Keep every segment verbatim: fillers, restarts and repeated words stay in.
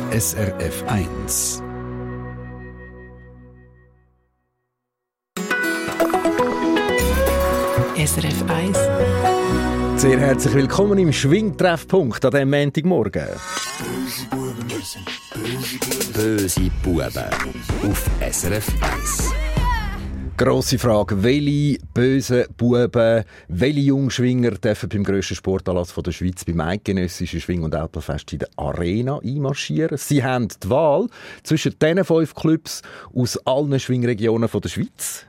S R F eins. S R F eins. Sehr herzlich willkommen im Schwingtreffpunkt an diesem Montagmorgen. Böse Buben auf S R F eins. Grosse Frage, welche bösen Buben, welche Jungschwinger dürfen beim grössten Sportanlass der Schweiz, beim eidgenössischen Schwing- und Älplerfest in der Arena einmarschieren? Sie haben die Wahl zwischen diesen fünf Clubs aus allen Schwingregionen der Schweiz.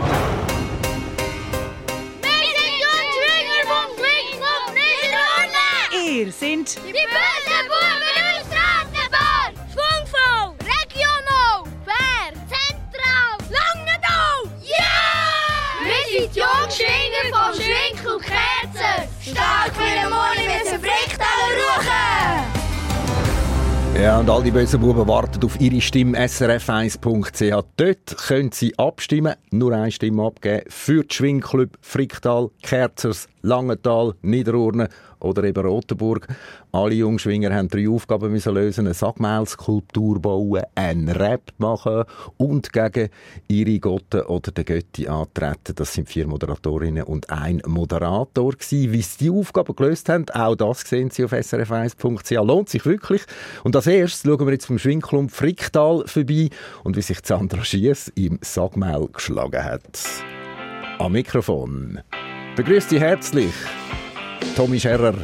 Wir sind die bösen Buben aus Ratenbar, Schwungvoll, Regional, Fair, Zentral, Langenthal, yeah! Wir sind die Jungschwinger vom Schwingclub Kerzer, stark für den Morgen müssen Fricktaler ruchen! Ja, und all die bösen Buben warten auf ihre Stimme. S R F eins Punkt C H. Dort können sie abstimmen, nur eine Stimme abgeben für die Schwingclub Fricktal, Kerzers, Langenthal, Niederurne oder eben Rotenburg. Alle Jungschwinger haben drei Aufgaben müssen lösen: eine Sackmehlskulptur bauen, einen Rap machen und gegen ihre Gotte oder den Götti antreten. Das sind vier Moderatorinnen und ein Moderator gewesen. Wie sie die Aufgaben gelöst haben, auch das sehen Sie auf S R F eins Punkt C H. Lohnt sich wirklich. Und als erstes schauen wir jetzt vom Schwingclub Fricktal vorbei und wie sich Sandra Schiess im Sackmehl geschlagen hat. Am Mikrofon begrüßt Sie herzlich Tommy Scherrer.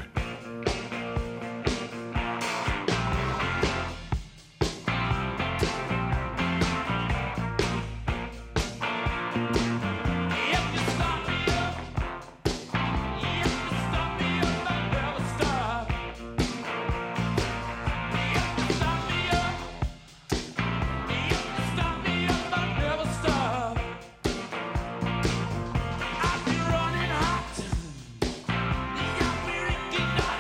Running hot, the American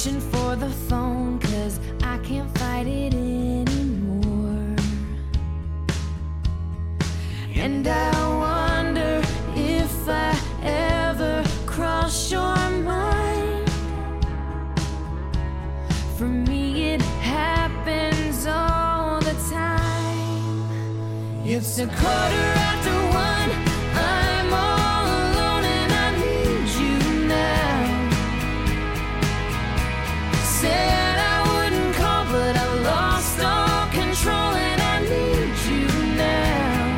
reaching for the phone, 'cause I can't fight it anymore. And I wonder if I ever cross your mind. For me it happens all the time. It's a quarter after one, I'm all alone and I need you now. Said I wouldn't call, but I lost all control and I need you now.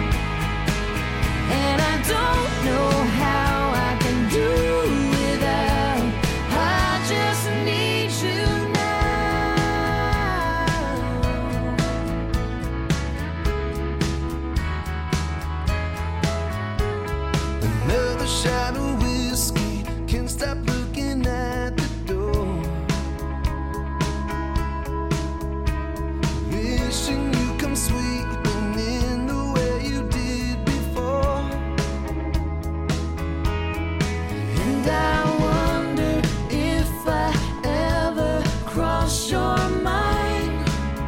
And I don't know how I can do without. I just need you now. Another shot of whiskey, can't stop looking at the door. Wishing you come sweeping in the way you did before. And I wonder if I ever cross your mind.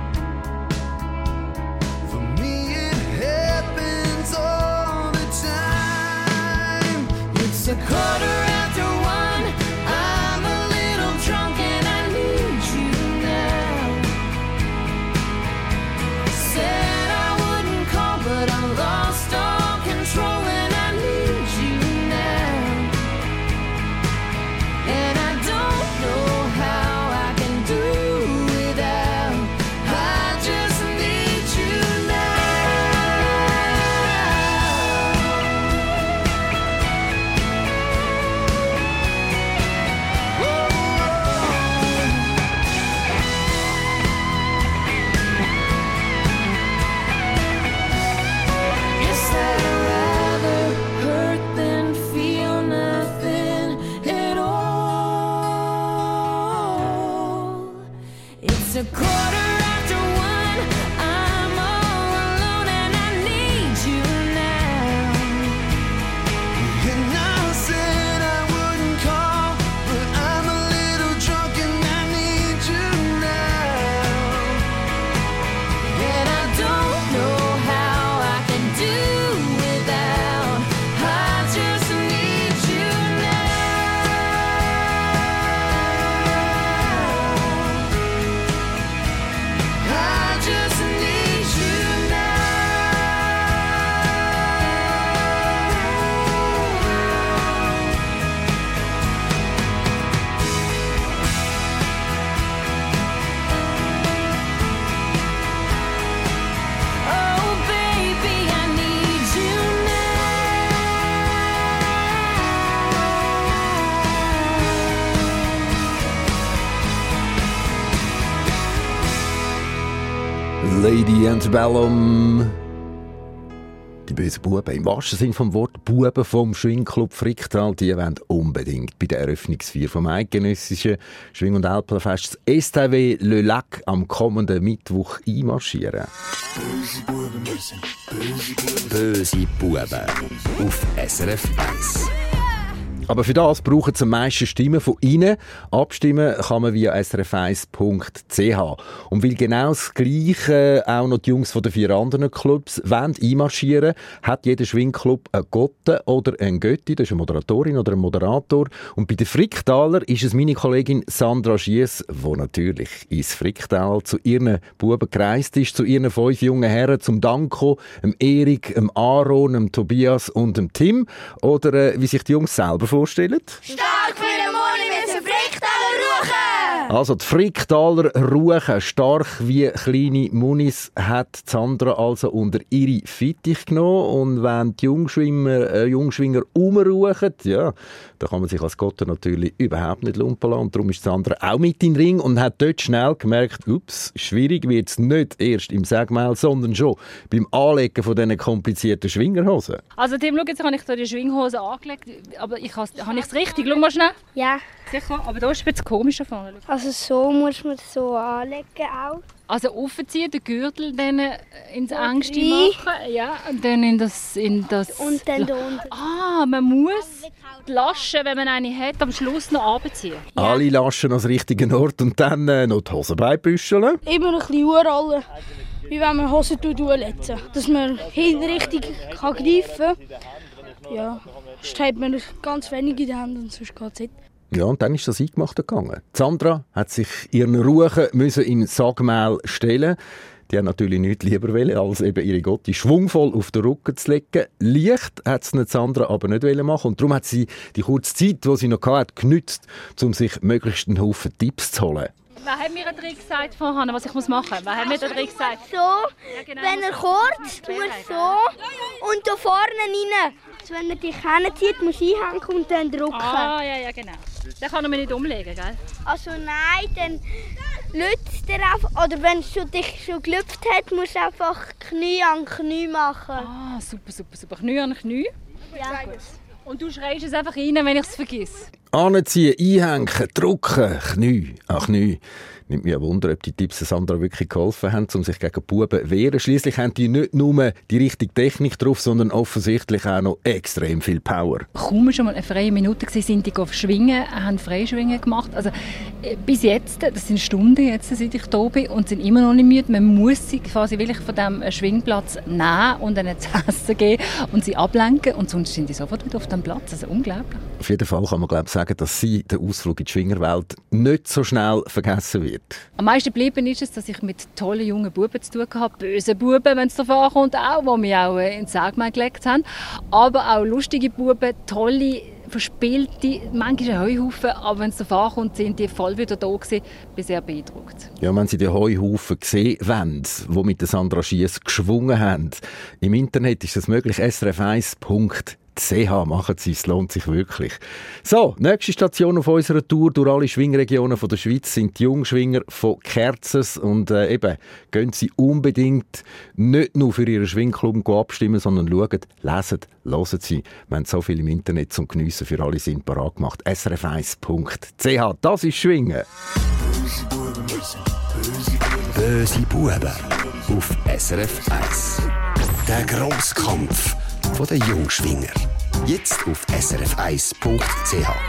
For me it happens all the time. It's a quarter after one, I'm a little drunk and I need you now. Said I wouldn't call, but I lost all control and I need you now. And I don't know how I can do without. I just need you now. Guess I'd rather hurt than feel nothing at all. It's a quarter after one, I'm all alone and I need you now. And I said I wouldn't call, but I'm a little drunk and I need you now. And I don't know how I can do without. I just need you now. I just need you now. Oh baby, I need you Lady Antebellum. Die bösen Buben, im wahrsten Sinne vom Wort, Buben vom Schwingclub Fricktal, die wollen unbedingt bei der Eröffnungsfeier vom eidgenössischen Schwing- und Alpenfest das S T W Le Lac am kommenden Mittwoch einmarschieren. Böse Buben auf S R F eins. Aber für das brauchen sie am meisten Stimmen von Ihnen. Abstimmen kann man via s r f eins punkt c h. Und weil genau das Gleiche auch noch die Jungs von den vier anderen Clubs wollen einmarschieren, hat jeder Schwingclub einen Gotte oder eine Götti, das ist eine Moderatorin oder ein Moderator. Und bei den Fricktaler ist es meine Kollegin Sandra Schiess, die natürlich ins Fricktal zu ihren Buben gereist ist, zu ihren fünf jungen Herren, zum Danko, dem Erik, dem Aaron, dem Tobias und dem Tim. Oder äh, wie sich die Jungs selber vorstellen. Stark wie der Moni mit dem Fricktaler Ruchen! Also die Fricktaler Ruchen, stark wie kleine Munis, hat Sandra also unter ihre Fittich genommen. Und wenn die Jungschwimmer, äh, Jungschwinger rumruchen, ja, da kann man sich als Gott natürlich überhaupt nicht lumpen lassen. Und darum ist Sandra auch mit in den Ring und hat dort schnell gemerkt, ups, schwierig wird es nicht erst im Sägmehl, sondern schon beim Anlegen von diesen komplizierten Schwingerhosen. Also Tim, schau, jetzt habe ich da die Schwinghose angelegt, aber ich habe habe ich es richtig? Schau mal schnell. Ja, Sicher, aber da ist es ein bisschen komisch vorne. also so muss man es so anlegen auch. Also aufziehen, den Gürtel dann äh, ins Und Engste rein. machen, ja, und dann in das, in das... Und dann da unten. Ah, man muss die Lasche, wenn man eine hat, am Schluss noch runterziehen. Alle Laschen ans richtigen Ort und dann äh, noch die Hosenbeinbüscheln. Immer ein bisschen Uhrrollen, wie wenn man Hosen letzen, dass man hinten richtig kann greifen kann. Ja, sonst hat man ganz wenig in den Händen und sonst geht es nicht. Ja, und dann ist das eingemacht gegangen. Sandra hat sich ihren Ruchen müssen in Sagmehl stellen. Die haben natürlich nichts lieber wollen, als eben ihre Gotti schwungvoll auf den Rücken zu legen. Leicht hat es Sandra aber nicht machen und darum hat sie die kurze Zeit, die sie noch hatte, genutzt, um sich möglichst einen Haufen Tipps zu holen. Wer hat mir einen Trick gesagt vorhin, was ich machen muss? Wer hat mir den Trick gesagt? So, Ja, genau, wenn er muss- kurz, muss so und da vorne rein. Also wenn er dich hinzieht, muss einhängen und dann drücken. Ah, ja, ja, genau. Den kann er mir nicht umlegen, gell? Also nein, dann lützt er einfach. Oder wenn es schon dich schon gelüpft hat, musst du einfach Knie an Knie machen. Ah, super, super, super. Knie an Knie. Ja. Und du schreist es einfach rein, wenn ich es vergesse. Anziehen, einhängen, drücken, Knie an Knie. Nimmt mich ein Wunder, ob die Tipps Sandra wirklich geholfen haben, um sich gegen Buben zu wehren. Schliesslich haben die nicht nur die richtige Technik drauf, sondern offensichtlich auch noch extrem viel Power. Kaum schon mal eine freie Minute gewesen, sind die auf Schwingen, haben Freischwingen gemacht. Also äh, bis jetzt, das sind Stunden jetzt, seit ich da bin, und sind immer noch nicht müde. Man muss sie quasi wirklich von diesem Schwingplatz nehmen und ihnen zu essen geben und sie ablenken, und sonst sind die sofort wieder auf dem Platz. Also unglaublich. Auf jeden Fall kann man glaube ich sagen, dass sie, der Ausflug in die Schwingerwelt, nicht so schnell vergessen wird. Am meisten geblieben ist es, dass ich mit tollen jungen Buben zu tun habe. Böse Buben, wenn es davon ankommt, auch, die mich auch ins Sägemehl gelegt haben. Aber auch lustige Buben, tolle, verspielte, manchmal ein Heuhaufen. Aber wenn es davon ankommt, sind die voll wieder da gewesen. Ich bin sehr beeindruckt. Ja, wenn Sie den Heuhaufen sehen wollen, die mit der Sandra Schiess geschwungen haben, im Internet ist das möglich, s r f eins punkt c h. Machen Sie, es lohnt sich wirklich. So, nächste Station auf unserer Tour durch alle Schwingregionen von der Schweiz sind die Jungschwinger von Kerzers. Und äh, eben, gehen Sie unbedingt nicht nur für Ihren Schwingclub abstimmen, sondern schauen, lesen, hören Sie. Wir haben so viel im Internet zum Geniessen für alle sind parat gemacht. s r f eins punkt c h. Das ist Schwingen. Böse Buben auf S R F eins. Der Grosskampf von den Jungschwinger. Jetzt auf s r f eins punkt c h.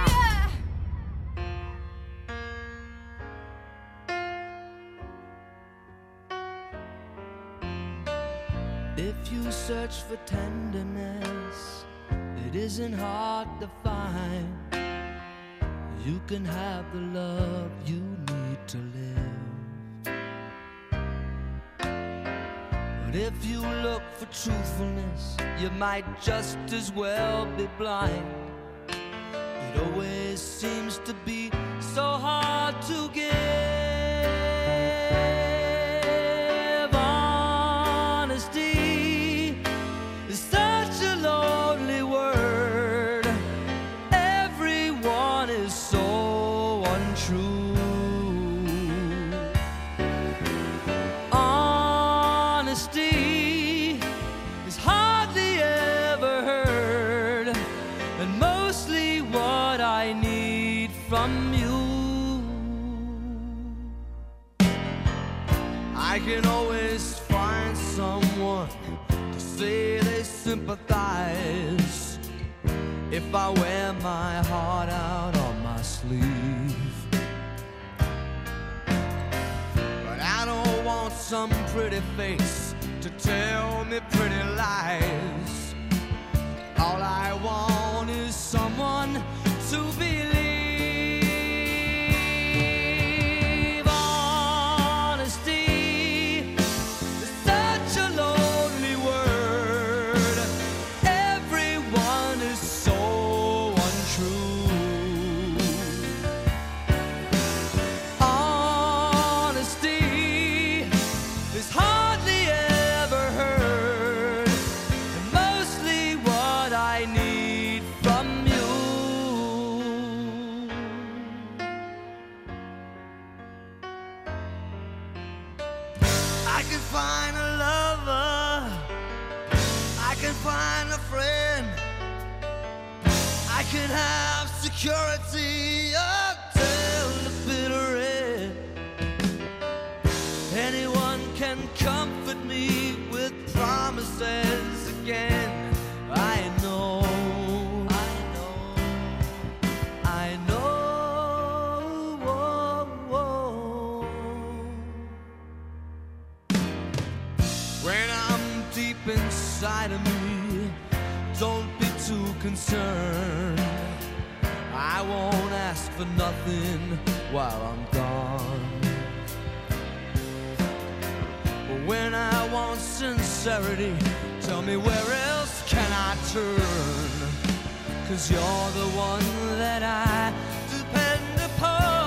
If you search for tenderness, it isn't hard to find. You can have the love you need to live. But if you look for truthfulness, you might just as well be blind. It always seems to be so hard to give. Honesty is such a lonely word. Everyone is so untrue. Honesty is hardly ever heard, and mostly what I need from you. I can always find someone to say they sympathize if I wear my heart out on my sleeve. But I don't want some pretty face to tell me pretty lies. All I want is someone to believe. Honesty is such a lonely word. Everyone is so untrue. Honesty is hardly ever heard, and mostly what I need from you. I can find a lover, I can find a friend, I can have security until the bitter end. Anyone can comfort me with promises again. I know, I know, lie to me. Don't be too concerned. I won't ask for nothing while I'm gone. But when I want sincerity, tell me where else can I turn? 'Cause you're the one that I depend upon.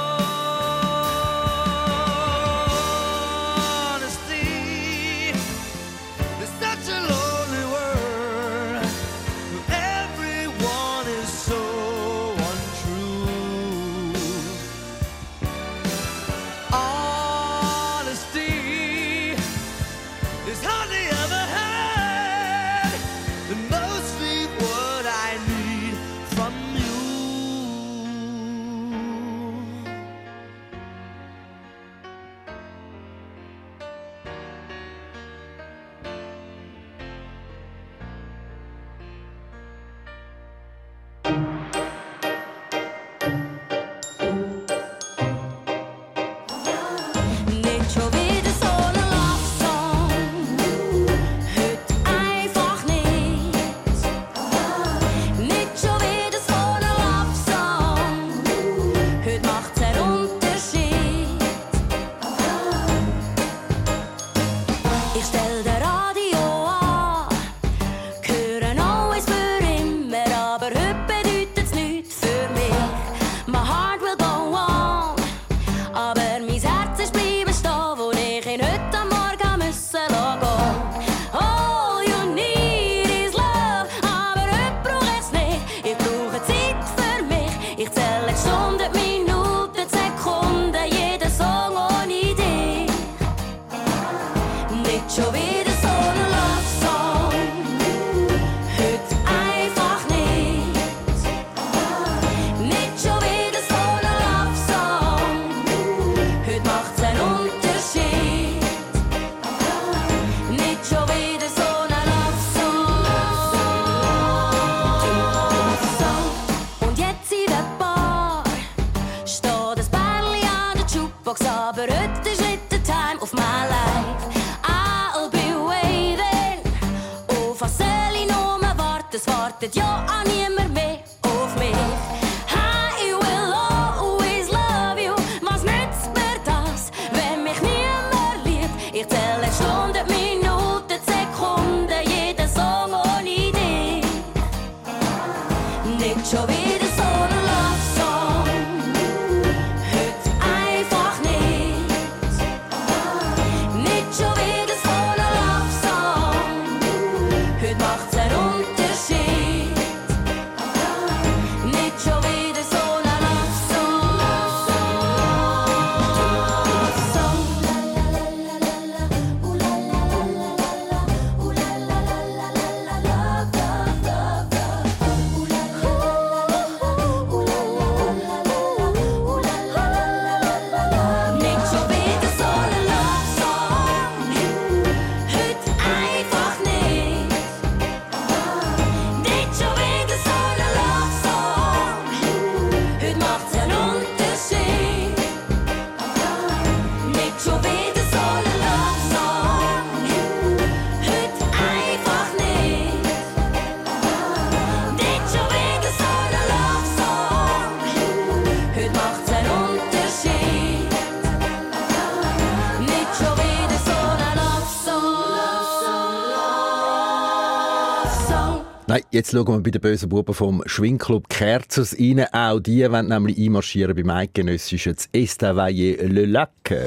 Nein, jetzt schauen wir bei den bösen Buben vom Schwingclub Kerzers rein. Auch die wollen nämlich einmarschieren beim eidgenössischen Estavayer Le Lac. Böse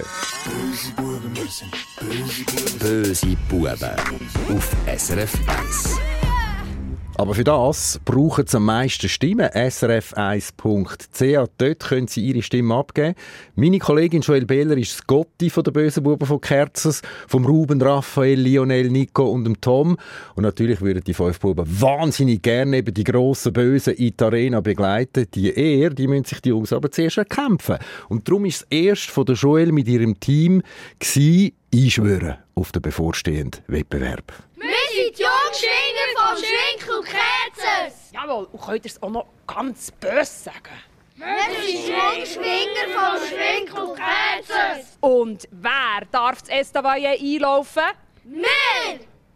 Buben, wir sind böse Buben. Böse Buben auf S R F eins. Aber für das brauchen sie am meisten Stimmen. S R F eins Punkt c h. Dort können Sie Ihre Stimme abgeben. Meine Kollegin Joelle Behler ist das Gotti von den bösen Buben von Kerzers, vom Ruben, Raphael, Lionel, Nico und dem Tom. Und natürlich würden die fünf Buben wahnsinnig gerne eben die grossen Bösen in die Arena begleiten. Die Ehre, die müssen sich die Jungs aber zuerst erkämpfen. Und darum ist es erst von der Joelle mit ihrem Team gewesen, einschwören auf den bevorstehenden Wettbewerb. Wir sind die Jungschwinger vom Schwingclub Kerzers. Jawohl, und könnt ihr es auch noch ganz böse sagen? Wir sind die Jungschwinger vom Schwingclub Kerzers. Und wer darf das Estavayer einlaufen? Wir!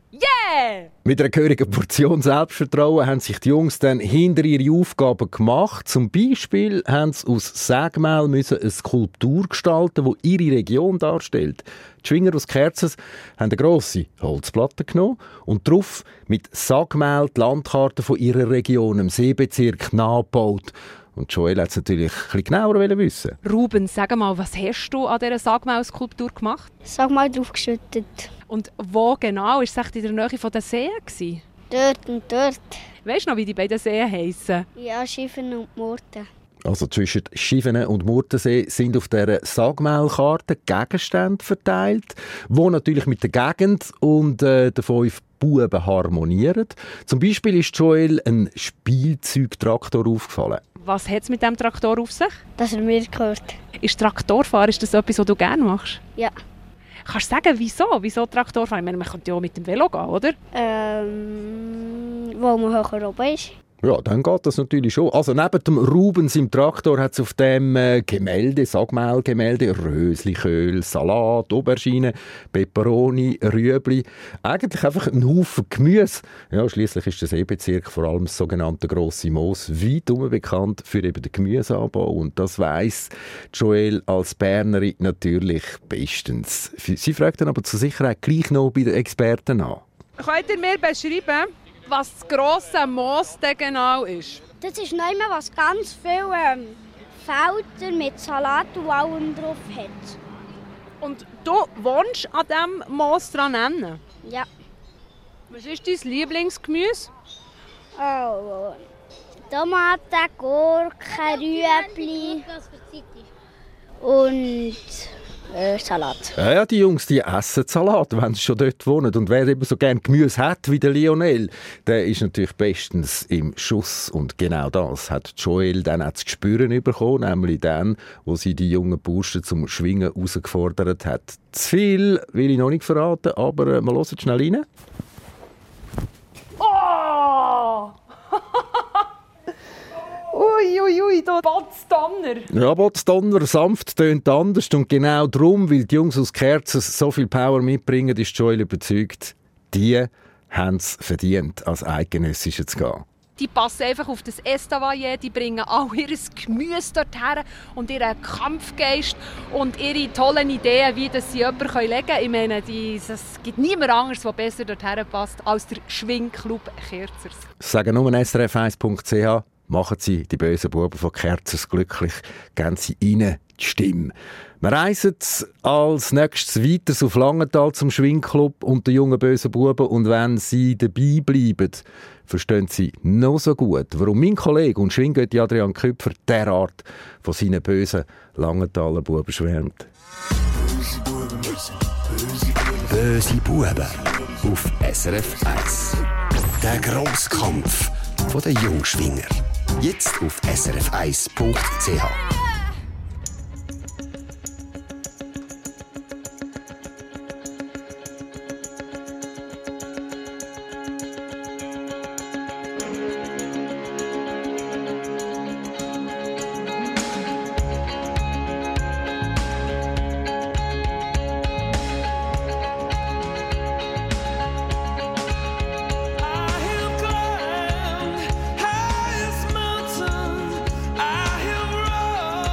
Yeah! Mit einer gehörigen Portion Selbstvertrauen haben sich die Jungs dann hinter ihre Aufgaben gemacht. Zum Beispiel haben sie aus Sägemehl eine Skulptur gestalten, die ihre Region darstellt. Die Schwinger aus Kerzers haben eine grosse Holzplatte genommen und darauf mit Sägemehl die Landkarte von ihrer Region im Seebezirk nachgebaut. Und Joel hat es natürlich ein bisschen genauer wissen. Ruben, sag mal, was hast du an dieser Sagmaul-Skulptur gemacht? Sagmaul draufgeschüttet. Und wo genau? War es echt in der Nähe von den Seen gewesen? Dort und dort. Weißt du noch, wie die beiden Seen heissen? Ja, Schiffen und Murten. Also zwischen Schivene und Murtensee sind auf dieser Sagmehlkarte Gegenstände verteilt, die natürlich mit der Gegend und äh, den fünf Buben harmonieren. Zum Beispiel ist Joel ein Spielzeugtraktor aufgefallen. Was hat es mit diesem Traktor auf sich? Dass er mir gehört. Ist Traktorfahren, ist das etwas, was du gerne machst? Ja. Kannst du sagen, wieso? Wieso Traktorfahren? Ich meine, man könnte ja auch mit dem Velo gehen, oder? Ähm, wo man höher oben ist. Ja, dann geht das natürlich schon. Also neben dem Rubens im Traktor hat es auf dem äh, Gemälde, Sagmehl-Gemälde, Rösliköl, Salat, Aubergine, Peperoni, Rüebli. Eigentlich einfach ein Haufen Gemüse. Ja, schliesslich ist der Seebezirk vor allem das sogenannte Grosse Moos weit bekannt für eben den Gemüseanbau. Und das weiss Joel als Bernerin natürlich bestens. Sie fragt dann aber zur Sicherheit gleich noch bei den Experten an. Könnt ihr mir beschreiben, was das grosse Moos denn genau ist? Das ist noch immer was ganz viele ähm, Felder mit Salat und allem drauf hat. Und du wohnst an diesem Moos dran? Ja. Was ist dein Lieblingsgemüse? Oh, Tomaten, Gurken, Rüebli und äh, Salat. Ja, ja, die Jungs, die essen Salat, wenn sie schon dort wohnen. Und wer eben so gerne Gemüse hat wie der Lionel, der ist natürlich bestens im Schuss. Und genau das hat Joel dann auch zu spüren bekommen, nämlich dann, wo sie die jungen Burschen zum Schwingen herausgefordert hat. Zu viel will ich noch nicht verraten, aber äh, wir hören schnell rein. Oh! Ui, ui, ui, da Botzdonner. Ja, Botzdonner, sanft tönt anders. Und genau darum, weil die Jungs aus Kerzers so viel Power mitbringen, ist Joel überzeugt, die haben es verdient, als Eidgenössische zu gehen. Die passen einfach auf das Estavayer, die bringen all ihr Gemüse dorthin und ihren Kampfgeist und ihre tollen Ideen, wie das sie jemanden legen können. Ich meine, die, es gibt niemand anderes, der besser dorthin passt, als der Schwingclub Kerzers. Sagen nur S R F eins Punkt C H. Machen Sie die bösen Buben von Kerzers glücklich, geben Sie ihnen die Stimme. Wir reisen als nächstes weiter auf Langenthal zum Schwingclub und den jungen bösen Buben. Und wenn Sie dabei bleiben, verstehen Sie noch so gut, warum mein Kollege und Schwinggötti Adrian Küpfer derart von seinen bösen Langenthaler Buben schwärmt. Böse Buben auf S R F eins. Der Grosskampf der Jungschwinger. Jetzt auf S R F eins Punkt C H. Highest mountain, I have roared.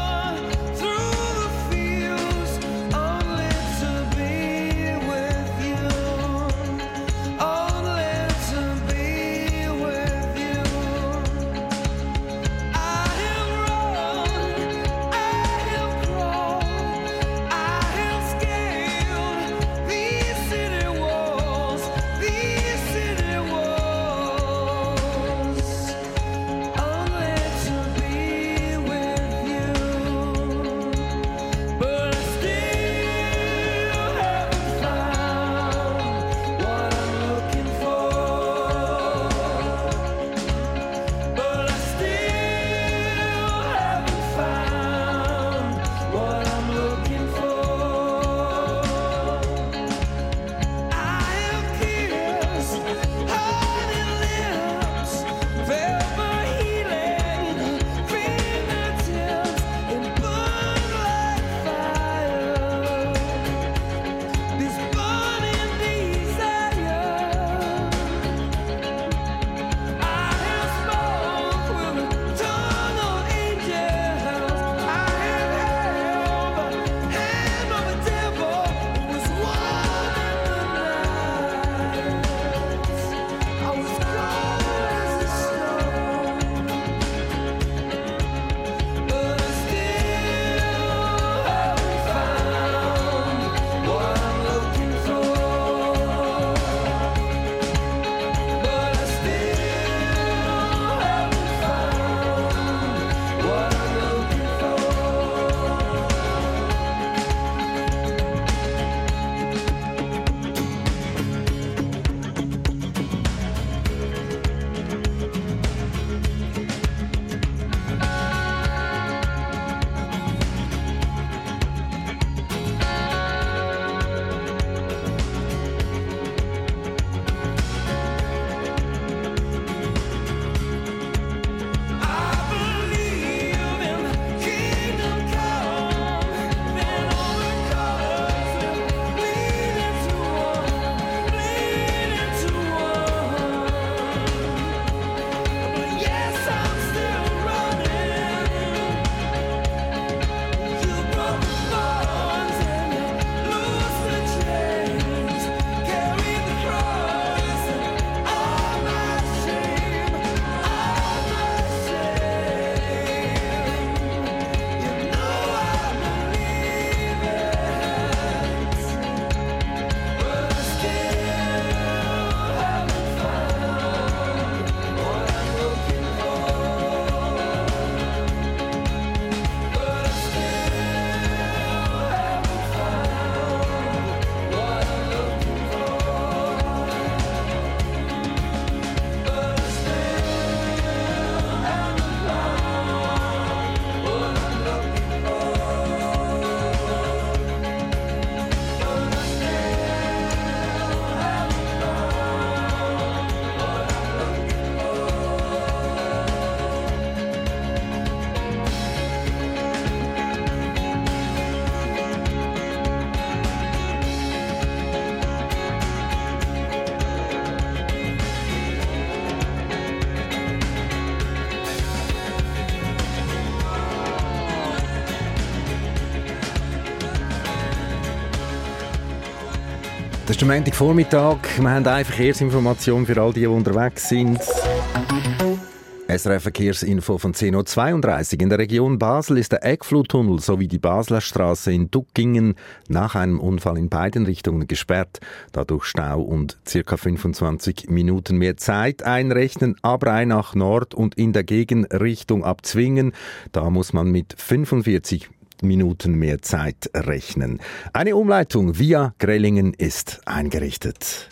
Das ist der Montagvormittag. Wir haben eine Verkehrsinformation für all die, die unterwegs sind. S R F-Verkehrsinfo von zehn Uhr zweiunddreißig. In der Region Basel ist der Eckfluttunnel sowie die Basler Straße in Duckingen nach einem Unfall in beiden Richtungen gesperrt. Dadurch Stau und ca. fünfundzwanzig Minuten mehr Zeit einrechnen. Abrei nach Nord und in der Gegenrichtung ab Zwingen. Da muss man mit fünfundvierzig Minuten mehr Zeit rechnen. Eine Umleitung via Grellingen ist eingerichtet.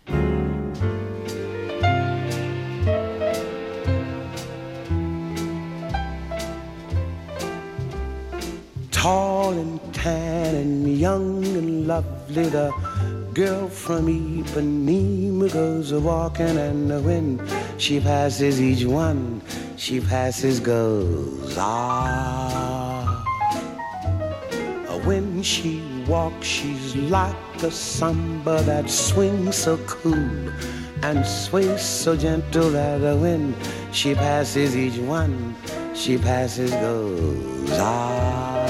Tall and tan and young and lovely, the girl from Ipanema goes a-walking, and when she passes each one, she passes goes, ah. When she walks, she's like a samba that swings so cool and sways so gentle that when she passes each one, she passes goes, ah.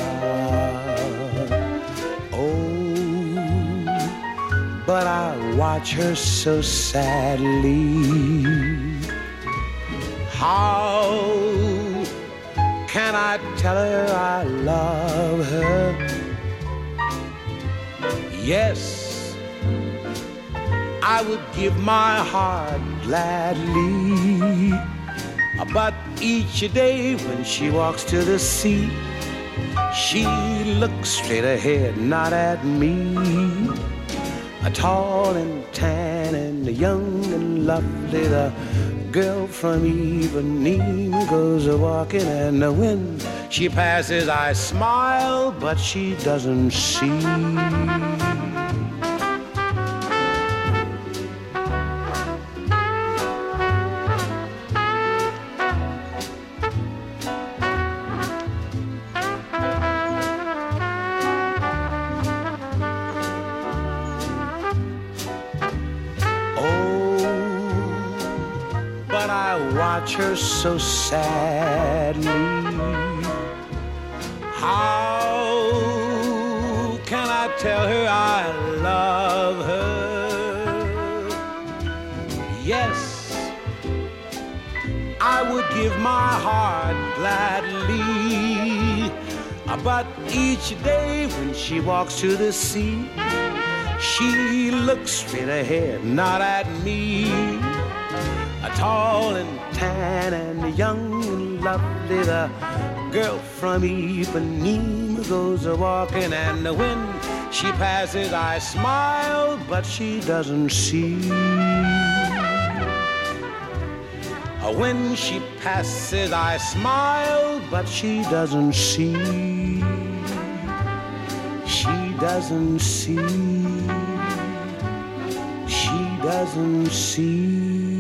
Oh, but I watch her so sadly. How can I tell her I love her? Yes, I would give my heart gladly, but each day when she walks to the sea, she looks straight ahead, not at me. A tall and tan and young and lovely, the girl from Ipanema goes a-walking, and when she passes I smile, but she doesn't see. Watch her so sadly. How can I tell her I love her? Yes, I would give my heart gladly, but each day when she walks to the sea, she looks straight ahead, not at me. Tall and tan and young and lovely, the girl from Ipanema goes a-walking, and when she passes I smile, but she doesn't see. When she passes I smile, but she doesn't see. She doesn't see. She doesn't see.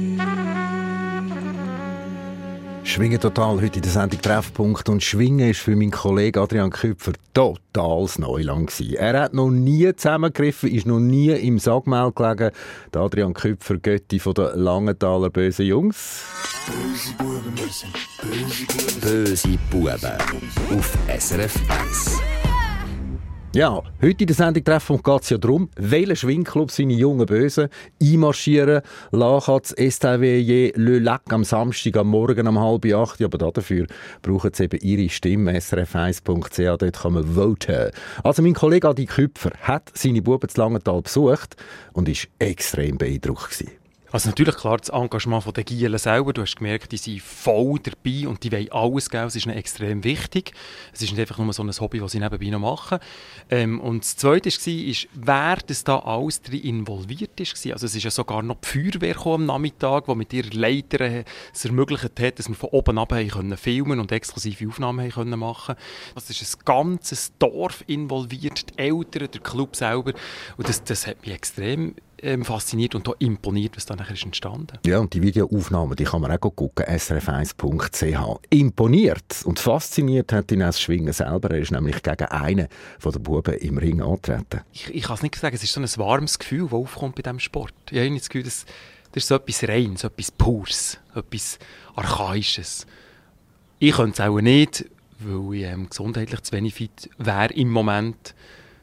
Schwingen total heute in der Sendung Treffpunkt. Und Schwingen war für meinen Kollegen Adrian Küpfer totales Neuland gewesen. Er hat noch nie zusammengegriffen, ist noch nie im Sackmehl gelegen. Der Adrian Küpfer, Götti von den Langenthaler bösen Jungs. Böse Buben müssen böse Buben. Böse Buben auf S R F eins. Ja, heute in der Sendung Treffpunkt geht es ja darum, welchen Schwingclub seine jungen Bösen einmarschieren lassen. Das S T W J Le Lac am Samstag, am Morgen um halb acht. Aber dafür brauchen sie eben ihre Stimme. S R F eins punkt c h, dort kann man voten. Also mein Kollege Adi Küpfer hat seine Buben zu Langenthal besucht und war extrem beeindruckt gewesen. Also natürlich klar, das Engagement der Gielen selber, du hast gemerkt, die sind voll dabei und die wollen alles geben, es ist ihnen extrem wichtig. Es ist nicht einfach nur so ein Hobby, das sie nebenbei noch machen. Ähm, und das Zweite war, wer das da alles drin involviert ist. Also es ist ja sogar noch die Feuerwehr am Nachmittag, die mit ihrer Leiter es ermöglicht hat, dass wir von oben ab können filmen und exklusive Aufnahmen können machen. Also es ist ein ganzes Dorf involviert, die Eltern, der Club selber. Und das, das hat mich extrem ähm, fasziniert und auch imponiert, was da nachher ist entstanden. Ja, und die Videoaufnahmen, die kann man auch gucken, S R F eins punkt c h. Imponiert und fasziniert hat ihn das Schwingen selber. Er ist nämlich gegen einen von den Buben im Ring angetreten. Ich, ich kann es nicht sagen, es ist so ein warmes Gefühl, das aufkommt bei diesem Sport. Ich habe das Gefühl, das, das ist so etwas Reines, so etwas Pures, etwas Archaisches. Ich könnte es auch nicht, weil ich ähm, gesundheitlich zu wenig fit wäre im Moment.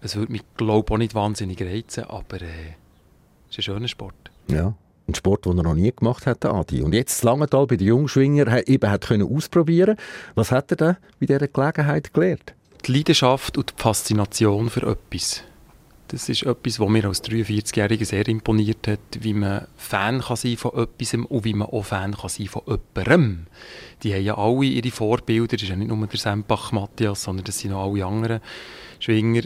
Es würde mich, glaube ich, auch nicht wahnsinnig reizen, aber äh, es ist ein schöner Sport. Ja, ein Sport, den er noch nie gemacht hat, Adi. Und jetzt in Langenthal bei den Jungschwinger eben hat können ausprobieren. Was hat er denn bei dieser Gelegenheit gelernt? Die Leidenschaft und die Faszination für etwas. Das ist etwas, was mir als dreiundvierzigjähriger sehr imponiert hat, wie man Fan kann sein von etwas und wie man auch Fan kann sein von jemandem. Die haben ja alle ihre Vorbilder, das ist ja nicht nur der Sempach Matthias, sondern das sind auch alle anderen Schwinger.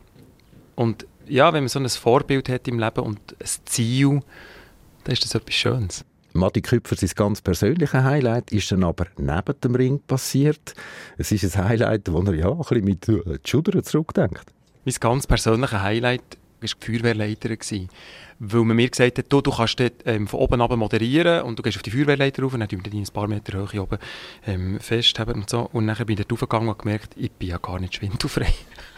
Und ja, wenn man so ein Vorbild hat im Leben und ein Ziel, dann ist das etwas Schönes. Matti Küpfer, sein ganz persönliches Highlight ist dann aber neben dem Ring passiert. Es ist ein Highlight, wo er ja ein bisschen mit den Schultern zurückdenkt. Mein ganz persönliches Highlight war die Feuerwehrleiter. Weil man mir gesagt hat, du, du kannst dort, ähm, von oben runter moderieren und du gehst auf die Feuerwehrleiter rauf und dann tun wir ein paar Meter Höhe oben ähm, festhalten und so. Und dann bin ich dort raufgegangen und gemerkt, ich bin ja gar nicht schwindelfrei.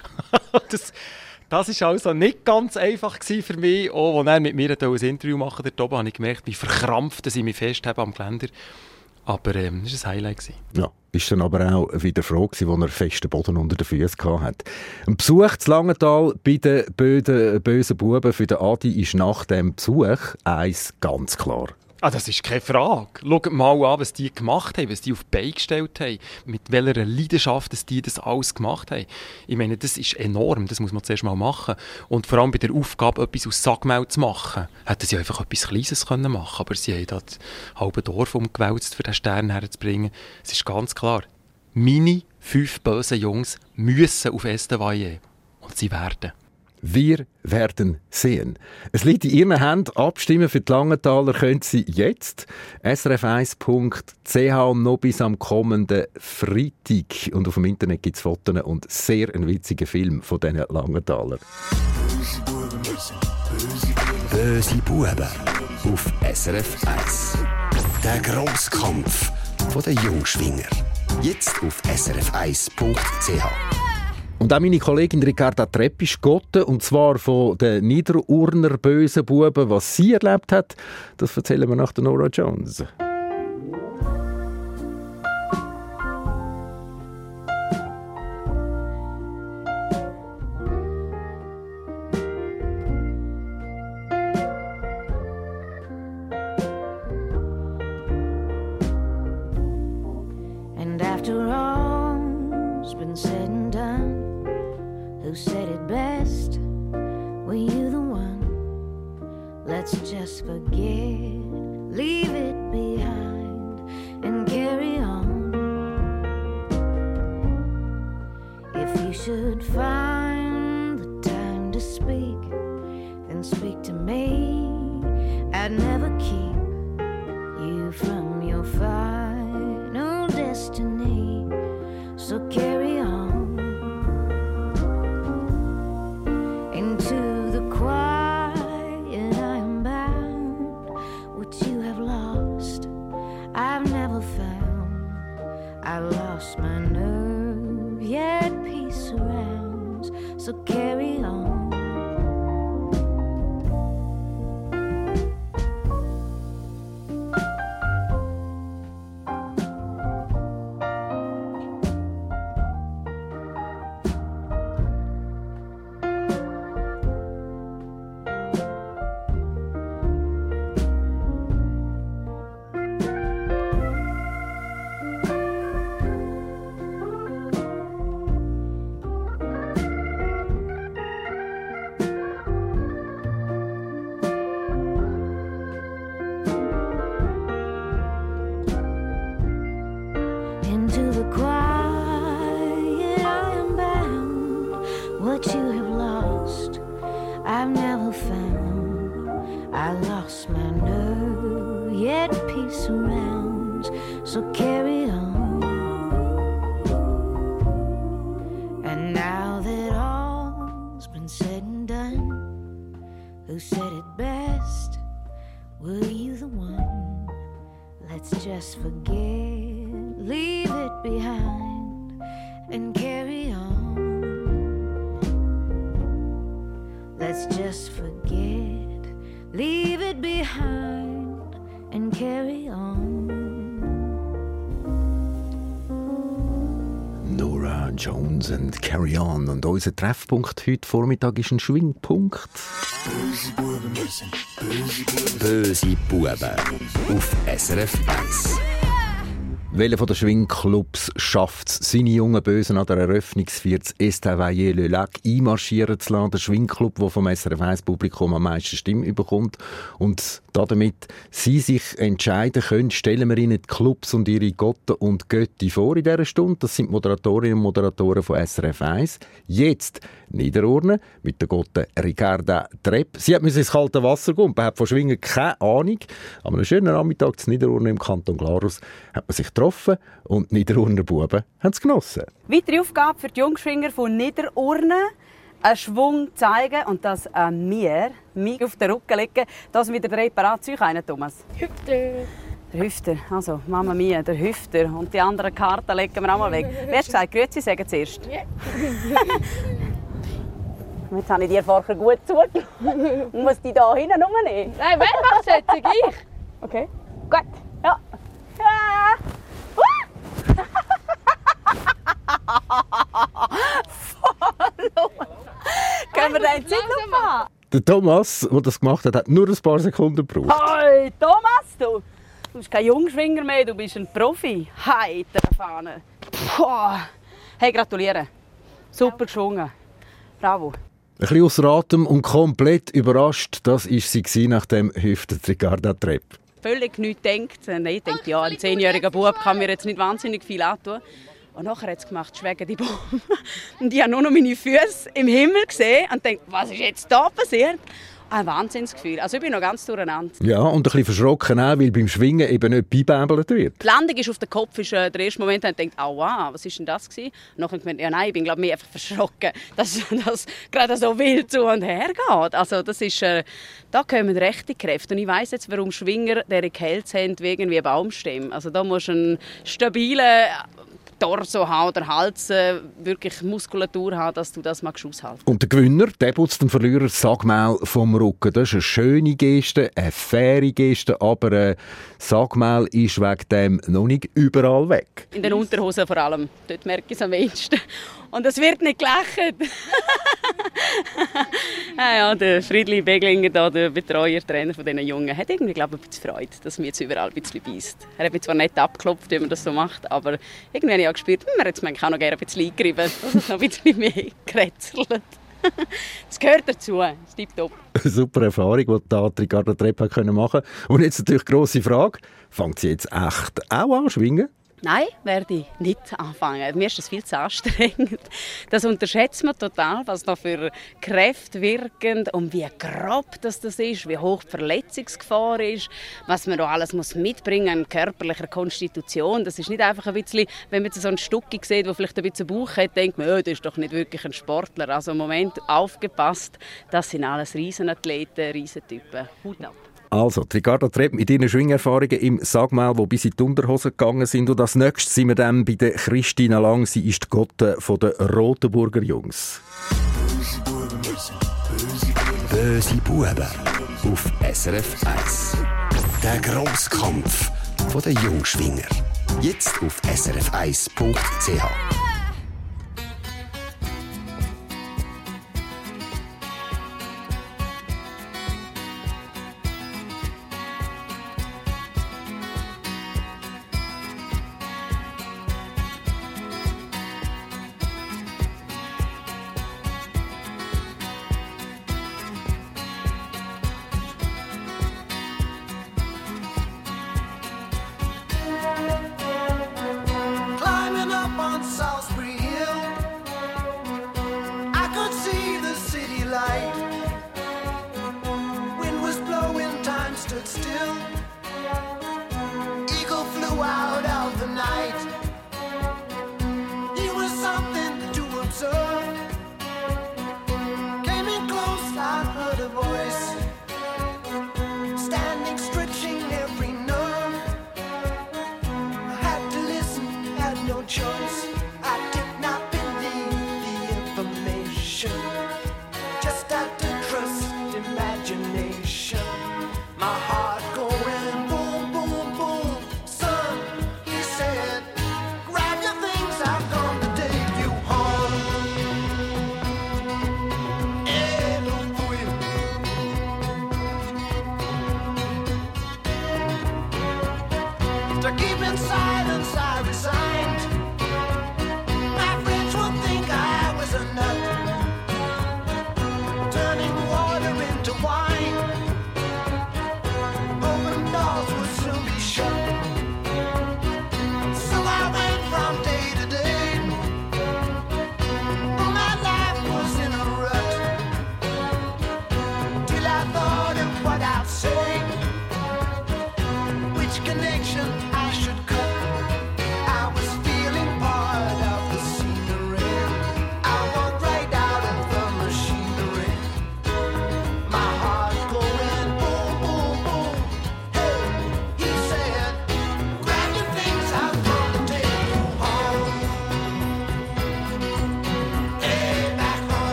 das das war also nicht ganz einfach für mich. Auch als er mit mir ein Interview machen dort oben, habe ich gemerkt, wie verkrampft ich mich festhabe am Geländer. Aber ähm, das war ein Highlight. Ja, ist dann aber auch wieder froh gewesen, als er festen Boden unter den Füßen hatte. Ein Besuch zu Langenthal bei den böden, bösen Buben für den Adi ist nach dem Besuch eins ganz klar. Ah, das ist keine Frage. Schaut mal an, was die gemacht haben, was die auf die Beine gestellt haben, mit welcher Leidenschaft dass die das alles gemacht haben. Ich meine, das ist enorm, das muss man zuerst mal machen. Und vor allem bei der Aufgabe, etwas aus Sackmehl zu machen, hätten sie einfach etwas Kleines können machen, aber sie haben das halbe Dorf umgewälzt, um den Stern herzubringen. Es ist ganz klar, meine fünf bösen Jungs müssen auf Estavayer. Und sie werden. Wir werden sehen. Es liegt in Ihren Händen. Abstimmen für die Langenthaler können Sie jetzt. S R F eins Punkt C H noch bis am kommenden Freitag. Und auf dem Internet gibt es Fotos und sehr einen witzigen Film von diesen Langenthalern. Böse Buben auf S R F eins. Der Grosskampf der Jungschwinger. Jetzt auf S R F eins Punkt C H. Und auch meine Kollegin Ricarda Trepp ist Gotte, und zwar von den Niederurner bösen Buben. Was sie erlebt hat, das erzählen wir nach der Nora Jones. And after all's been said and done, who said it best? Were you the one? Let's just forget, leave it behind, and carry on. If you should find the time to speak, then speak to me. I'd never keep you from your final destiny, so carry on. Into the quiet I am bound. What you have lost, I've never found. I lost my nerve, yet peace surrounds. So carry on. Into the quiet I am bound. What you have lost, I've never found. I lost my nerve, yet peace surrounds. So carry on. And now that all's been said and done, who said it best? Were you the one? Let's just forget, leave it behind, and carry on. Let's just forget, leave it behind, and carry on. Nora Jones und Carry On. Und unser Treffpunkt heute Vormittag ist ein Schwingpunkt. Böse Buben müssen böse Buben. Böse Buben auf S R F eins. Welcher von den Schwingclubs schafft es, seine jungen Bösen an der Eröffnungsfeier zu Estavayer-le-Lac einmarschieren zu lassen? Der Schwingclub, der vom S R F eins Publikum am meisten Stimmen bekommt. Und damit sie sich entscheiden können, stellen wir ihnen die Clubs und ihre Gotten und Götti vor in dieser Stunde. Das sind die Moderatorinnen und Moderatoren von S R F eins. Jetzt Niederurne mit der Gotte Ricarda Trepp. Sie hat ins kalte Wasser gehen. Man hat von Schwingen keine Ahnung. An einem schönen Nachmittag zu Niederurne im Kanton Glarus hat man sich getroffen und die Niederurner Buben haben es genossen. Weitere Aufgabe für die Jungschwinger von Niederurne: einen Schwung zeigen und das an mir, mich auf den Rücken legen. Das wieder drei parat. Zeug rein, Thomas. Hüfter. Der Hüfter, also Mama Mia, der Hüfter. Und die anderen Karten legen wir auch mal weg. Wer hat gesagt, Grüezi sagen zuerst? Ja. Jetzt habe ich dir vorher gut zugelassen. Und muss die hier hinten rumnehmen? Nein, wer macht es jetzt? Ich? Okay, gut. Ja. Ja. Verloren. Können wir den Zeit noch fahren? Der Thomas, der das gemacht hat, hat nur ein paar Sekunden gebraucht. Hey, Thomas, du! Du bist kein Jungschwinger mehr, du bist ein Profi. Hey, der Fahne. Hey, gratuliere. Super geschwungen. Bravo. Ein bisschen ausser Atem und komplett überrascht, das war sie nach dem Hüften Ricarda Trepp. Völlig nichts denkt. Ich denke, ja, ein zehnjähriger Bub kann mir jetzt nicht wahnsinnig viel antun. Und nachher hat es gemacht, schwägen die Bombe. Und ich habe nur noch meine Füße im Himmel gesehen und dachte, was ist jetzt da passiert? Ein Wahnsinnsgefühl. Also ich bin noch ganz durcheinander. Ja, und ein bisschen verschrocken auch, weil beim Schwingen eben nicht beibäbelt wird. Die Landung ist auf den Kopf, ist äh, der erste Moment, da dachte ich, oh wow, was war denn das gewesen? Und nachher gemeint, ja nein, ich bin glaube ich einfach verschrocken, dass das gerade so wild zu und her geht. Also das ist, äh, da kommen rechte Kräfte. Und ich weiss jetzt, warum Schwinger diese Kälte haben wie irgendwie Baumstämme. Also da musst du einen stabilen Torso haben oder Hals, äh, wirklich Muskulatur haben, dass du das magst aushalten. Und der Gewinner, der putzt den Verlierer das Sagmehl vom Rücken. Das ist eine schöne Geste, eine faire Geste, aber äh, Sagmehl ist wegen dem noch nicht überall weg. In den Unterhosen vor allem, dort merke ich es am wenigsten. Und es wird nicht gelacht. ja, ja, der Friedli Beglinger, da, der Betreuer, Trainer von diesen Jungen, hat irgendwie, glaube ich, ein bisschen Freude, dass mir jetzt überall ein bisschen beisst. Er hat mich zwar nicht abgeklopft, wie man das so macht, aber irgendwie habe ich auch gespürt, hm, man hätte es auch noch gerne ein bisschen eingerieben, dass es noch ein bisschen mehr gekrätzelt. Das gehört dazu, das ist tipptopp. Super Erfahrung, die da Ricarda Trepp machen konnte. Und jetzt natürlich die grosse Frage, fängt sie jetzt echt auch an schwingen? Nein, werde ich nicht anfangen. Mir ist das viel zu anstrengend. Das unterschätzt man total, was da für Kräfte wirken und wie grob das, das ist, wie hoch die Verletzungsgefahr ist, was man da alles muss mitbringen an körperlicher Konstitution. Das ist nicht einfach ein bisschen, wenn man so einen Stucki sieht, der vielleicht ein bisschen Bauch hat, denkt man, oh, das ist doch nicht wirklich ein Sportler. Also im Moment aufgepasst, das sind alles Riesenathleten, Riesentypen. Hut ab. Also, Ricarda Trepp mit ihren Schwingerfahrungen im Sagmehl, die bis in die Unterhose gegangen sind. Und als nächstes sind wir dann bei der Christina Lang. Sie ist die Gotte der Rotenburger Jungs. Böse Buben müssen böse Buben. Böse Buben auf S R F eins. Der Grosskampf der Jungschwinger. Jetzt auf S R F eins Punkt C H. You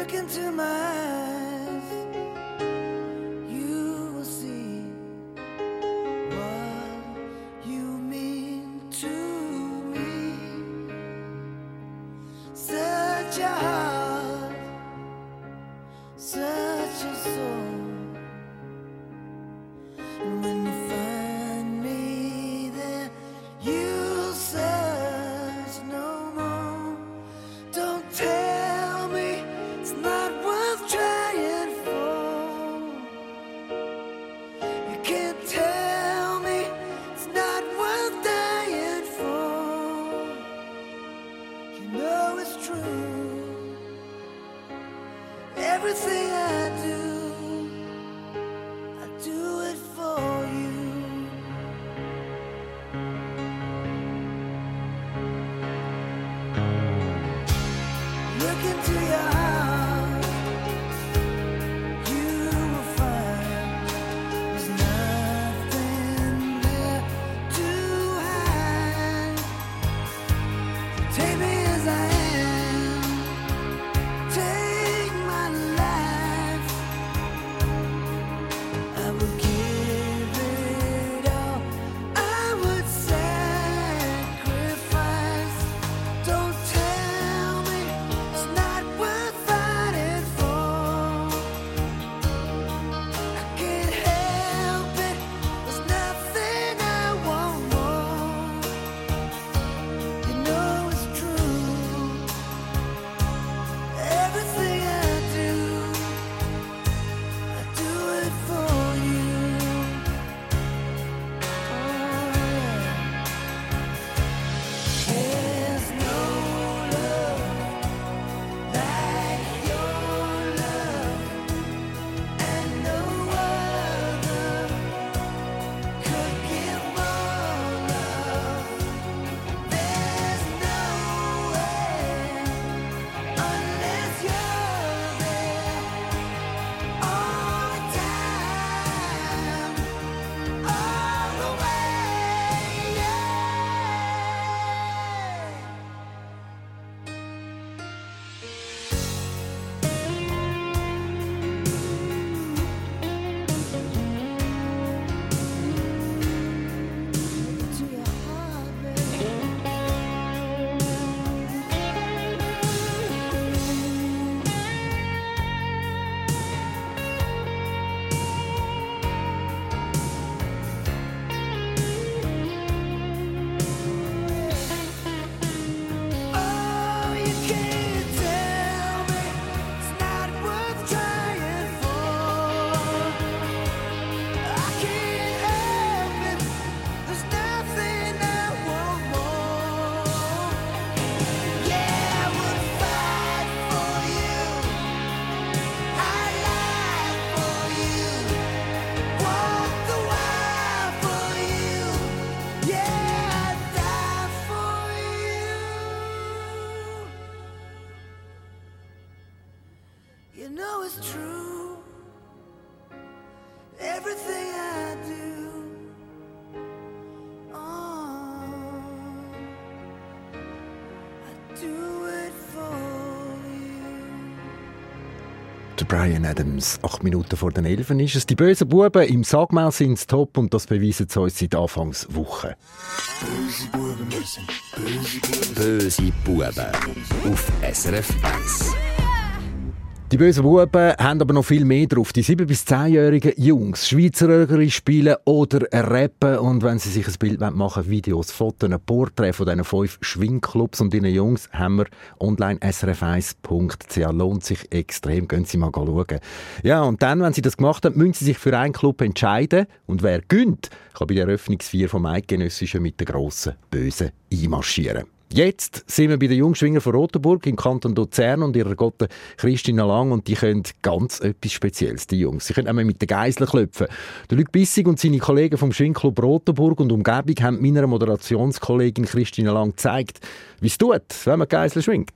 Look into my eyes, you will see what you mean to me. Such a heart, such a soul. And when you find me there, you'll search no more. Don't tell me it's not worth trying for. You can't tell me it's not worth dying for. You know it's true. Everything I do, I do it for you. Look into your heart, you will find there's nothing there to hide. Take me as I am, take my life. I will give it all, I would sacrifice. Don't tell me it's not worth fighting for. I can't help it, there's nothing I want more. You know it's true. Everything I do, I do it for you. Oh yeah. There's no love like your love, and no other could give more love. There's no way unless you're there all the time, all the way. Yeah. To your heart, baby. Oh, you can't tell me it's not worth trying for. I can't help it, there's nothing I want more. Yeah, I would fight for you, I'd lie for you, walk the wire for you. Yeah, I'd die for you. You know it's true. Everything I do, oh, I do it for you. Der Bryan Adams, acht Minuten vor den Elfen ist es. Die bösen Buben im Sagmau sind top und das beweisen sie uns seit Anfangswoche. Böse Buben, böse Buben auf S R F eins. Die bösen Buben haben aber noch viel mehr drauf. Die sieben- bis zehnjährigen Jungs, Schweizerögeri spielen oder rappen. Und wenn sie sich ein Bild machen wollen, Videos, Fotos, ein Porträt von diesen fünf Schwingclubs und ihren Jungs, haben wir online s r f eins punkt c h. Lohnt sich extrem. Gehen Sie mal schauen. Ja, und dann, wenn sie das gemacht haben, müssen sie sich für einen Club entscheiden. Und wer gönnt, kann bei der Eröffnungsfeier vom Eidgenössischen mit den grossen Bösen einmarschieren. Jetzt sind wir bei den Jungschwingern von Rotenburg im Kanton Luzern und ihrer Gotte Christina Lang und die können ganz etwas Spezielles, die Jungs. Sie können einmal mit den Geiseln klopfen. Der Luc Bissig und seine Kollegen vom Schwingclub Rotenburg und Umgebung haben meiner Moderationskollegin Christina Lang gezeigt, wie es tut, wenn man Geiseln schwingt.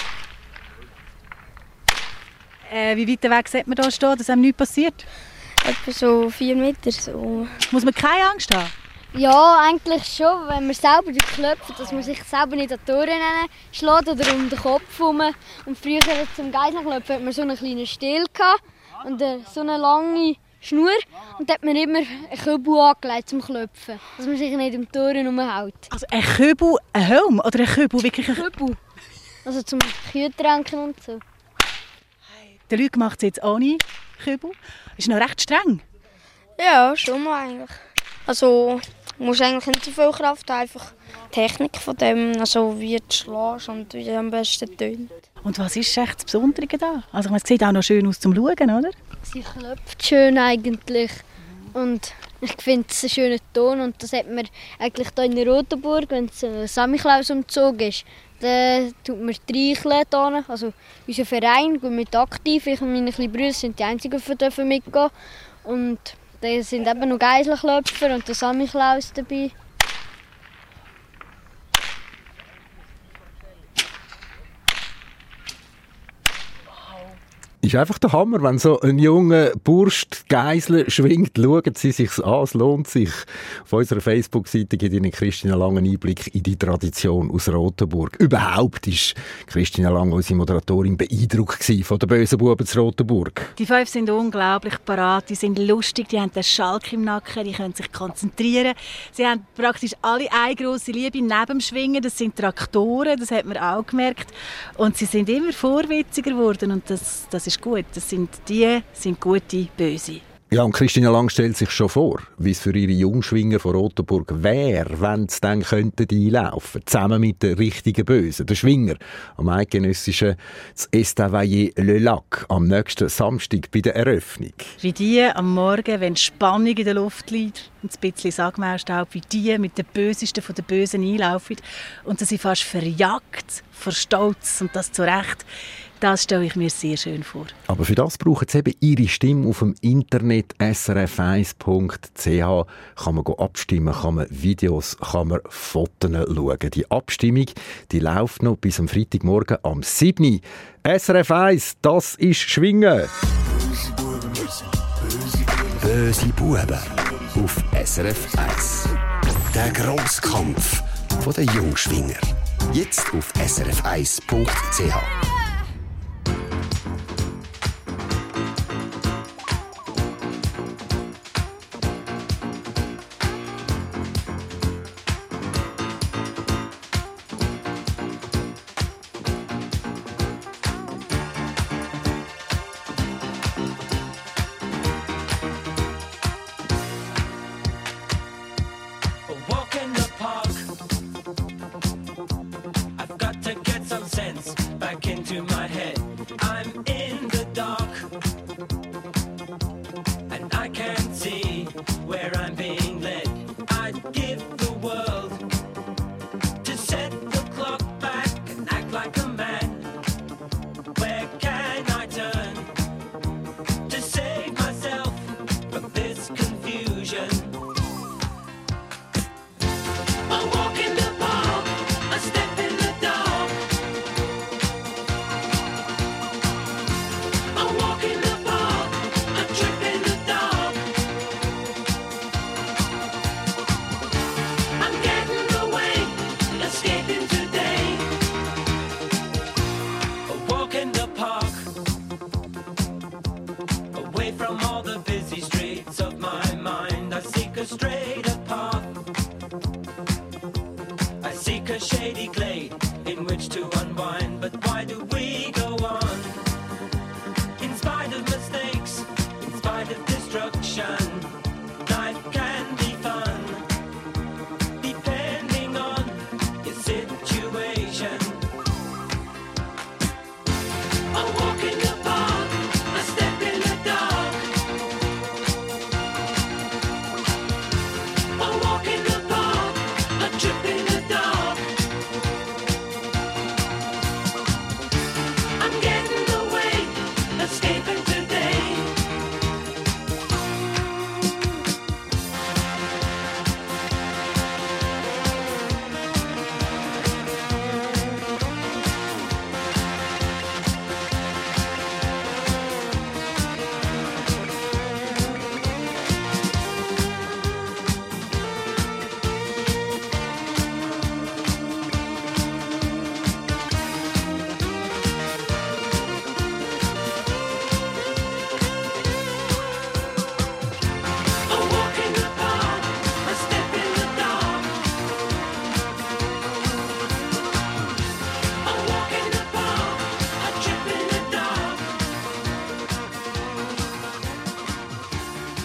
Äh, wie weit weg sollte man da stehen, dass einem nichts passiert? Etwa so vier Meter. So. Muss man keine Angst haben? Ja, eigentlich schon, wenn man selber klopft, dass man sich selber nicht an die Ohren schlägt oder um den Kopf herum. Und früher zum Geiselklopfen hat man so einen kleinen Stiel und so eine lange Schnur. Und da hat man immer einen Kübel angelegt zum Klopfen, dass man sich nicht um die Ohren herumhält. Also ein Kübel, ein Helm oder ein Kübel? Wirklich ein Kübel. Also zum Kühe tränken und so. Der Luc macht es jetzt ohne Kübel. Ist noch recht streng. Ja, schon mal eigentlich. Also, du musst eigentlich nicht so viel Kraft haben, einfach die Technik von dem, also wie du schlägst und wie es am besten tönt. Und was ist echt das Besondere da? Also, es sieht auch noch schön aus zum Schauen, oder? Sie klopft schön eigentlich und ich finde es einen schönen Ton und das hat man eigentlich hier in Rotenburg, wenn es ein Samichlaus-Umzug ist. Dann tut man streicheln, also unser Verein geht mit aktiv. Ich und meine kleinen Brüder sind die einzigen, die dürfen mitgehen. Und da sind eben noch Geiselklöpfer und der Samichlaus dabei. Ist einfach der Hammer, wenn so ein junger Bursch die Geisel schwingt. Schauen Sie sich's an, es lohnt sich. Auf unserer Facebook-Seite gibt Ihnen Christina Lang einen Einblick in die Tradition aus Rotenburg. Überhaupt ist Christina Lang, unsere Moderatorin, beeindruckt von den bösen Buben zu Rotenburg. Die fünf sind unglaublich parat, die sind lustig, die haben den Schalk im Nacken, die können sich konzentrieren. Sie haben praktisch alle eine grosse Liebe neben dem Schwingen, das sind Traktoren, das hat man auch gemerkt. Und sie sind immer vorwitziger geworden und das, das ist gut. Das sind die sind gute Böse. Ja, und Christina Lang stellt sich schon vor, wie es für ihre Jungschwinger von Rotenburg wäre, wenn sie dann könnten einlaufen, zusammen mit den richtigen Bösen, den Schwinger, am eidgenössischen Estavayer Le Lac, am nächsten Samstag bei der Eröffnung. Wie die am Morgen, wenn Spannung in der Luft liegt und ein bisschen Sagmeierstaub, wie die mit den Bösesten von den Bösen einlaufen und sie sind fast verjagt vor Stolz und das zu Recht. Das stelle ich mir sehr schön vor. Aber für das brauchen sie eben ihre Stimme auf dem Internet s r f eins punkt c h. Kann man abstimmen, kann man Videos, kann man Fotos schauen. Die Abstimmung die läuft noch bis am Freitagmorgen am sieben Uhr. S R F eins, das ist Schwingen. Böse Buben auf S R F eins. Der Grosskampf der Jungschwinger. Jetzt auf s r f eins punkt c h.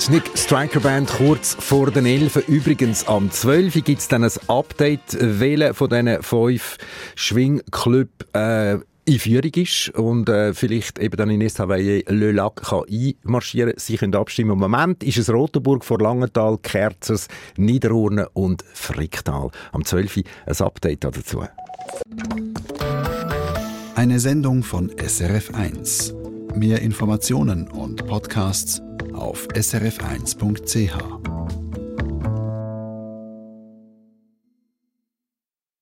Technik Striker Band kurz vor den elf. Übrigens am zwölf gibt es dann ein Update, welcher von diesen fünf Schwingclub äh, in Führung ist und äh, vielleicht eben dann in Estavayer Le Lac kann einmarschieren. Sie können abstimmen. Im Moment ist es Rotenburg vor Langenthal, Kerzers, Niederurne und Fricktal. Am zwölf ein Update dazu. Eine Sendung von S R F eins. Mehr Informationen und Podcasts auf s r f eins punkt c h.